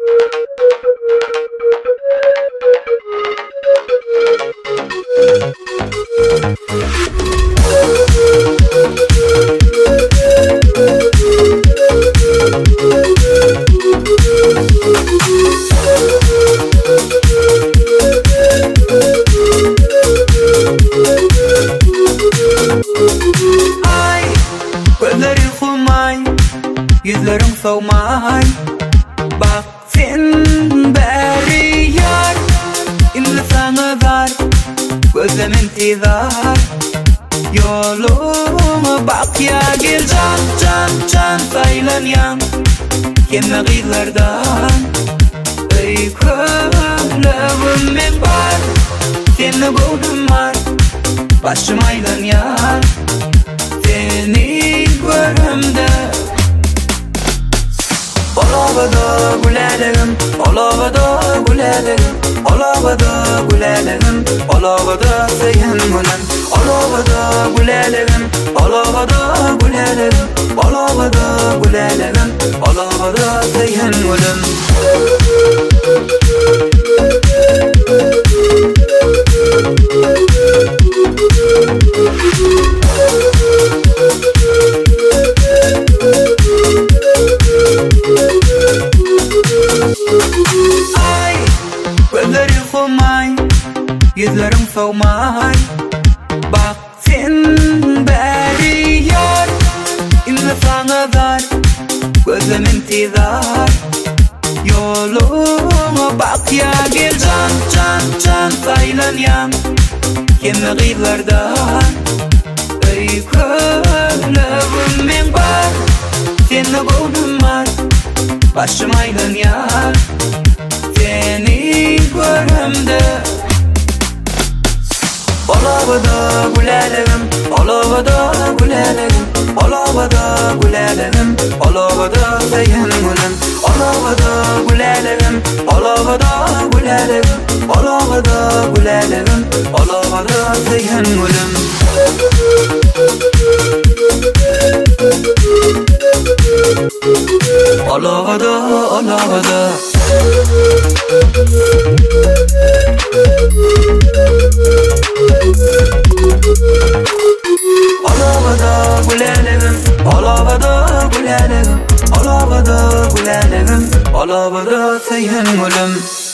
Gözlerin xumay, yüzlerin soğumay. Bak sen beri yar, indi sana dar, gözlem intizar. Yoluma bak ya gel can can can saylan yan, kemme gıylardan. Ey kölevim men var, seni buldum var, başım aylan yar. Seni görümde Olavada gülelerim, olavada gülelerim, olavada gülelerim, olavada seyhen gülem. Olavada gülelerim, olavada gülelerim, olavada gülelerim, olavada seyhen gülem. Ay, gözlerin xumay, yüzlerin soğumay. Bak sen beri yar, indi sana dar, gözlem intizar. Yoluma bak ya gel can can can saylan yan, kemme gıylardan. Ey kölevim men var, seni buldum var, başım aylan yar. Seni görümde Olavada gülelerim, olavada gülelerim, olavada gülelerim, olavada seyhen gülem. Olavada gülelerim, olavada gülelerim, olavada gülelerim, olavada seyhen gülem. Olavada, olavada Olavada gülelerim, olavada gülelerim, olavada gülelerim, olavada seyhen gülem.